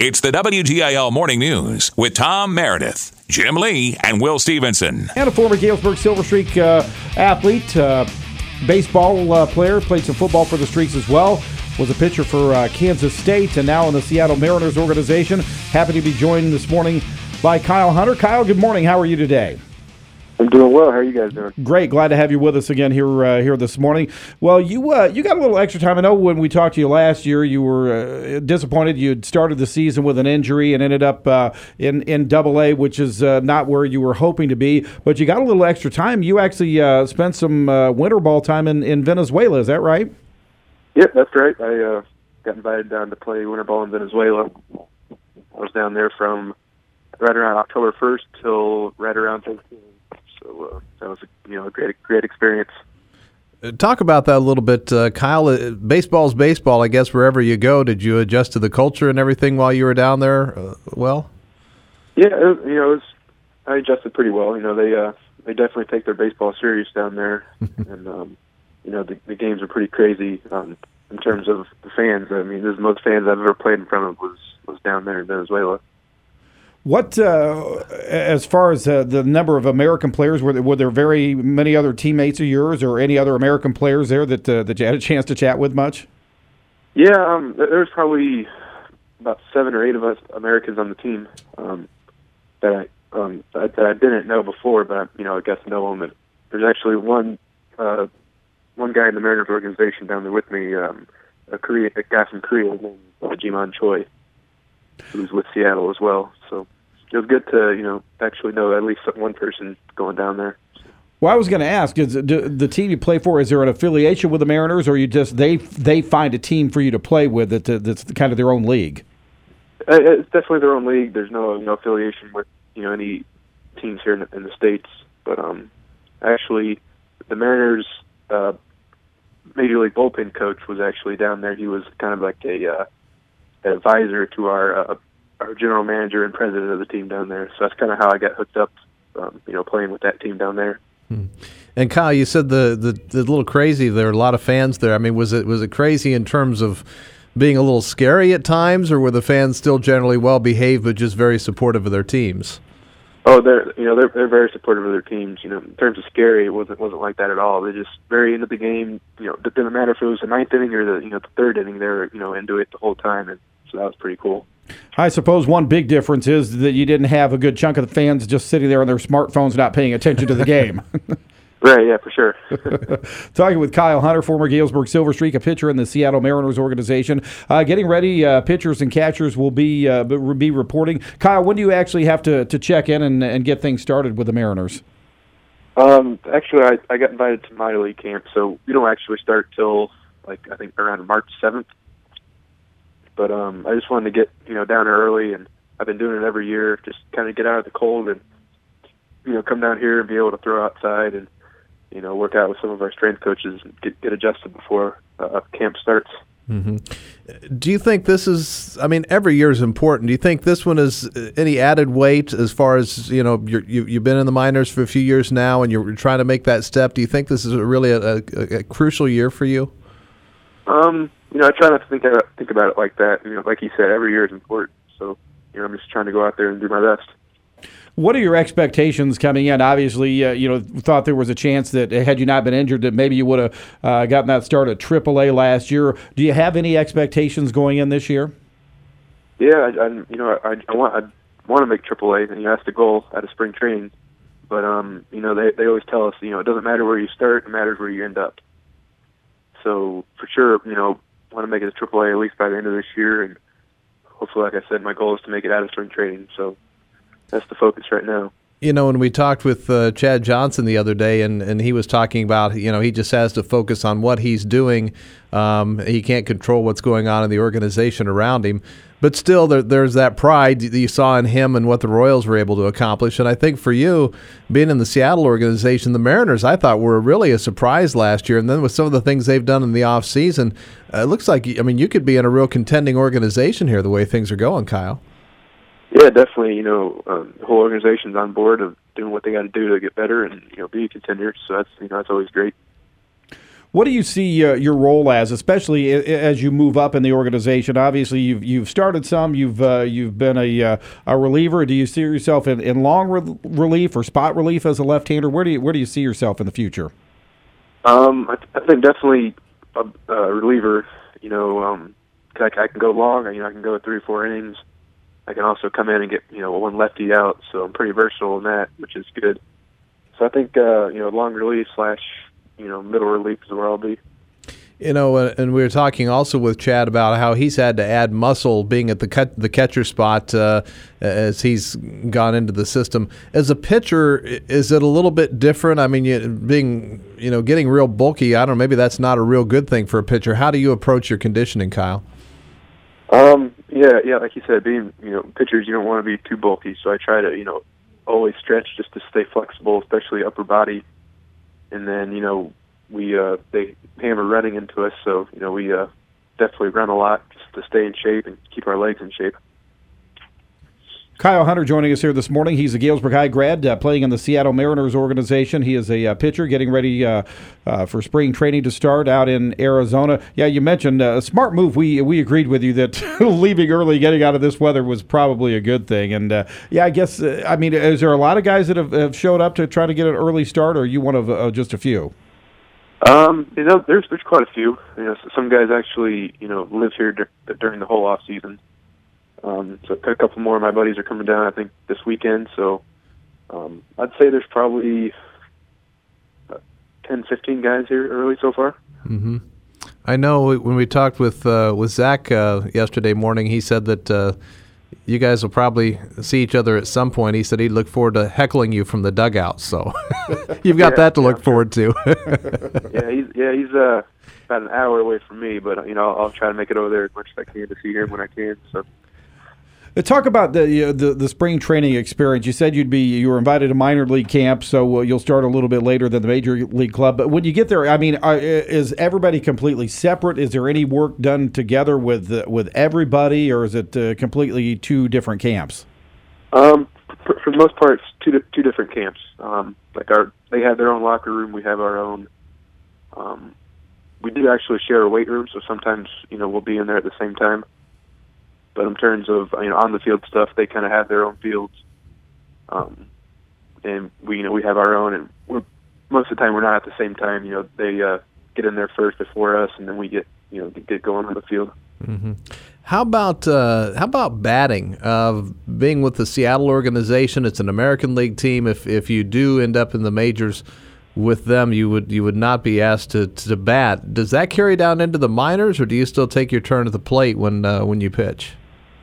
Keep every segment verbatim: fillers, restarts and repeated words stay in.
It's the W G I L Morning News with Tom Meredith, Jim Lee, and Will Stevenson. And a former Galesburg Silver Streak uh, athlete, uh, baseball uh, player, played some football for the Streaks as well, was a pitcher for uh, Kansas State, and now in the Seattle Mariners organization. Happy to be joined this morning by Kyle Hunter. Kyle, good morning. How are you today? I'm doing well. How are you guys doing? Great. Glad to have you with us again here uh, here this morning. Well, you uh, you got a little extra time. I know when we talked to you last year, you were uh, disappointed. You had started the season with an injury and ended up uh, in in Double A, which is uh, not where you were hoping to be. But you got a little extra time. You actually uh, spent some uh, winter ball time in, in Venezuela. Is that right? Yep, that's right. I uh, got invited down to play winter ball in Venezuela. I was down there from right around October first till right around Thanksgiving. So uh, that was a, you know a great great experience. Talk about that a little bit, uh, Kyle. Baseball's baseball, I guess. Wherever you go, did you adjust to the culture and everything while you were down there? Uh, well, yeah, it was, you know, it was, I adjusted pretty well. You know, they uh, they definitely take their baseball serious down there, and um, you know the, the games are pretty crazy um, in terms of the fans. I mean, there's the most fans I've ever played in front of was was down there in Venezuela. What, uh, as far as uh, the number of American players, were there, were there very many other teammates of yours or any other American players there that uh, that you had a chance to chat with much? Yeah, um, there was probably about seven or eight of us Americans on the team um, that I um, that I didn't know before, but you know I got to know them. And there's actually one uh, one guy in the Mariners organization down there with me, um, a Korea, a guy from Korea named Jimon Choi, who's with Seattle as well. So it was good to, you know, actually know at least one person going down there. Well, I was going to ask, is do, the team you play for, is there an affiliation with the Mariners, or you just they they find a team for you to play with that that's kind of their own league? It's definitely their own league. There's no no affiliation with, you know, any teams here in the, in the States. But um, actually, the Mariners' uh, Major League bullpen coach was actually down there. He was kind of like a uh, advisor to our uh, our general manager and president of the team down there. So that's kind of how I got hooked up, um, you know, playing with that team down there. Hmm. And Kyle, you said the, the the little crazy. There are a lot of fans there. I mean, was it was it crazy in terms of being a little scary at times, or were the fans still generally well behaved but just very supportive of their teams? Oh, they're you know they're they're very supportive of their teams. You know, in terms of scary, it wasn't wasn't like that at all. They're just very into the game. You know, it didn't matter if it was the ninth inning or the you know the third inning. They were you know into it the whole time, and so that was pretty cool. I suppose one big difference is that you didn't have a good chunk of the fans just sitting there on their smartphones not paying attention to the game. Right, yeah, for sure. Talking with Kyle Hunter, former Galesburg Silver Streak, a pitcher in the Seattle Mariners organization. Uh, getting ready, uh, pitchers and catchers will be uh, be reporting. Kyle, when do you actually have to, to check in and, and get things started with the Mariners? Um, actually, I, I got invited to minor league camp, so we don't actually start till, like, I think around March seventh. But um, I just wanted to get, you know, down early, and I've been doing it every year, just kind of get out of the cold and, you know, come down here and be able to throw outside and, you know, work out with some of our strength coaches and get, get adjusted before uh, camp starts. Mm-hmm. Do you think this is, I mean, every year is important. Do you think this one is any added weight as far as, you know, you're, you, you've been in the minors for a few years now and you're trying to make that step? Do you think this is really a, a, a crucial year for you? Um, you know, I try not to think about, think about it like that. You know, like you said, every year is important. So, you know, I'm just trying to go out there and do my best. What are your expectations coming in? Obviously, uh, you know, thought there was a chance that had you not been injured, that maybe you would have uh, gotten that start at triple A last year. Do you have any expectations going in this year? Yeah, I, I you know, I, I want I want to make triple A, and you know, that's the goal out of spring training. But um, you know, they they always tell us, you know, it doesn't matter where you start; it matters where you end up. So for sure, you know, I want to make it to triple A at least by the end of this year, and hopefully, like I said, my goal is to make it out of spring training. So that's the focus right now. You know, when we talked with uh, Chad Johnson the other day, and, and he was talking about, you know, he just has to focus on what he's doing. Um, he can't control what's going on in the organization around him. But still, there, there's that pride that you saw in him and what the Royals were able to accomplish. And I think for you, being in the Seattle organization, the Mariners, I thought were really a surprise last year. And then with some of the things they've done in the offseason, uh, it looks like, I mean, you could be in a real contending organization here the way things are going, Kyle. Yeah, definitely. You know, um, the whole organization's on board of doing what they got to do to get better and, you know, be a contender. So that's, you know, that's always great. What do you see uh, your role as, especially as you move up in the organization? Obviously, you've you've started some. You've uh, you've been a uh, a reliever. Do you see yourself in, in long re- relief or spot relief as a left-hander? Where do you where do you see yourself in the future? Um, I, th- I think definitely a, a reliever. You know, um, I, I can go long. You know, I can go three or four innings. I can also come in and get, you know, one lefty out, so I'm pretty versatile in that, which is good. So I think, uh, you know, long relief slash, you know, middle relief is where I'll be. You know, and we were talking also with Chad about how he's had to add muscle being at the cut, the catcher spot uh, as he's gone into the system. As a pitcher, is it a little bit different? I mean, you, being, you know, getting real bulky, I don't know, maybe that's not a real good thing for a pitcher. How do you approach your conditioning, Kyle? Um, yeah, yeah, like you said, being, you know, pitchers, you don't want to be too bulky, so I try to, you know, always stretch just to stay flexible, especially upper body. And then, you know, we, uh, they hammer running into us, so, you know, we, uh, definitely run a lot just to stay in shape and keep our legs in shape. Kyle Hunter joining us here this morning. He's a Galesburg High grad uh, playing in the Seattle Mariners organization. He is a uh, pitcher getting ready uh, uh, for spring training to start out in Arizona. Yeah, you mentioned uh, a smart move. We we agreed with you that leaving early, getting out of this weather was probably a good thing. And, uh, yeah, I guess, uh, I mean, is there a lot of guys that have, have showed up to try to get an early start, or are you one of uh, just a few? Um, you know, there's there's quite a few. You know, some guys actually, you know, live here dur- during the whole off season. Um, so a couple more of my buddies are coming down, I think, this weekend. So um, I'd say there's probably ten, fifteen guys here early so far. Mm-hmm. I know when we talked with uh, with Zach uh, yesterday morning, he said that uh, you guys will probably see each other at some point. He said he'd look forward to heckling you from the dugout. So you've got yeah, that to yeah, look forward to. yeah, he's yeah he's uh, about an hour away from me, but you know I'll, I'll try to make it over there as much as I can to see him when I can. So. Talk about the, uh, the the spring training experience. You said you'd be you were invited to minor league camp, so uh, you'll start a little bit later than the major league club. But when you get there, I mean, are, is everybody completely separate? Is there any work done together with uh, with everybody, or is it uh, completely two different camps? Um, for, for the most part, it's two di- two different camps. Um, like our they have their own locker room, we have our own. Um, we do actually share a weight room, so sometimes you know we'll be in there at the same time. But in terms of you know on the field stuff, they kind of have their own fields, um, and we you know we have our own. And we're, most of the time we're not at the same time. You know they uh, get in there first before us, and then we get you know get going on the field. Mm-hmm. How about uh, how about batting? Uh, being with the Seattle organization, it's an American League team. If if you do end up in the majors with them, you would you would not be asked to, to bat. Does that carry down into the minors, or do you still take your turn at the plate when uh, when you pitch?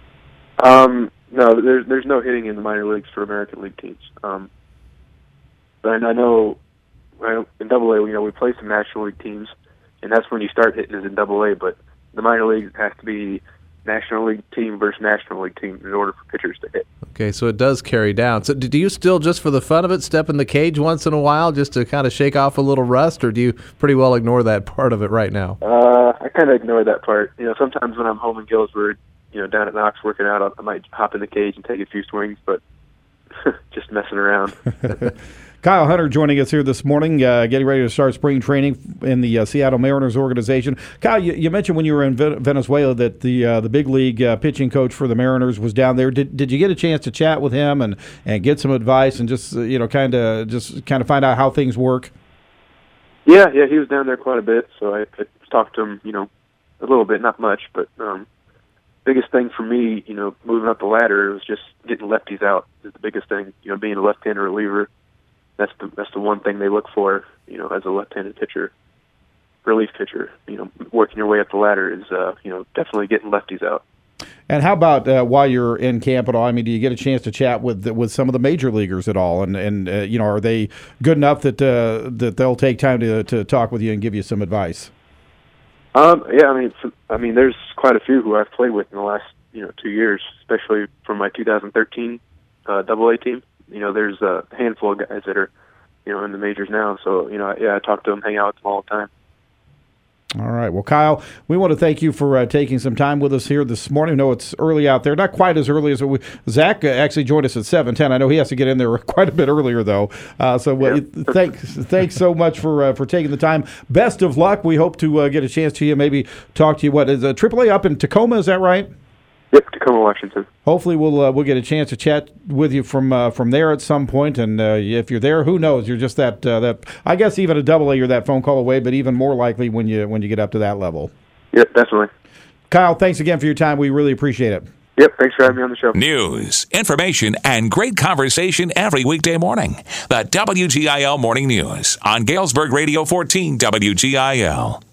Um, no, there's there's no hitting in the minor leagues for American League teams. Um, and I know well, in Double A, you know, we play some National League teams, and that's when you start hitting is in Double A. But the minor leagues has to be National League team versus National League team in order for pitchers to hit. Okay, so it does carry down. So do you still, just for the fun of it, step in the cage once in a while just to kind of shake off a little rust, or do you pretty well ignore that part of it right now? Uh, I kind of ignore that part. You know, sometimes when I'm home in Galesburg, you know, down at Knox working out, I might hop in the cage and take a few swings, but just messing around. Kyle Hunter joining us here this morning, uh, getting ready to start spring training in the uh, Seattle Mariners organization. Kyle, you, you mentioned when you were in Venezuela that the uh, the big league uh, pitching coach for the Mariners was down there. Did did you get a chance to chat with him and, and get some advice and just uh, you know kind of just kind of find out how things work? Yeah, yeah, he was down there quite a bit, so I, I talked to him, you know, a little bit, not much, but um, biggest thing for me, you know, moving up the ladder was just getting lefties out is the biggest thing. You know, being a left-handed reliever, that's the that's the one thing they look for, you know, as a left-handed pitcher, relief pitcher. You know, working your way up the ladder is, uh, you know, definitely getting lefties out. And how about uh, while you're in camp at all? I mean, do you get a chance to chat with with some of the major leaguers at all? And and uh, you know, are they good enough that uh, that they'll take time to to talk with you and give you some advice? Um, yeah, I mean, I mean, there's quite a few who I've played with in the last, you know, two years, especially from my two thousand thirteen uh, Double A team. You know, there's a handful of guys that are, you know, in the majors now. So, you know, yeah, I talk to them, hang out with them all the time. All right. Well, Kyle, we want to thank you for uh, taking some time with us here this morning. I know it's early out there, not quite as early as we. Zach uh, actually joined us at seven ten. I know he has to get in there quite a bit earlier, though. Uh, so uh, yeah. thanks, thanks so much for uh, for taking the time. Best of luck. We hope to uh, get a chance to you, maybe talk to you. What is uh, triple A up in Tacoma? Is that right? Yep, Tacoma, Washington. Hopefully, we'll uh, we'll get a chance to chat with you from uh, from there at some point. And uh, if you're there, who knows? You're just that uh, that. I guess even a double A, you're that phone call away. But even more likely when you when you get up to that level. Yep, definitely. Kyle, thanks again for your time. We really appreciate it. Yep, thanks for having me on the show. News, information, and great conversation every weekday morning. The W G I L Morning News on Galesburg Radio fourteen W G I L.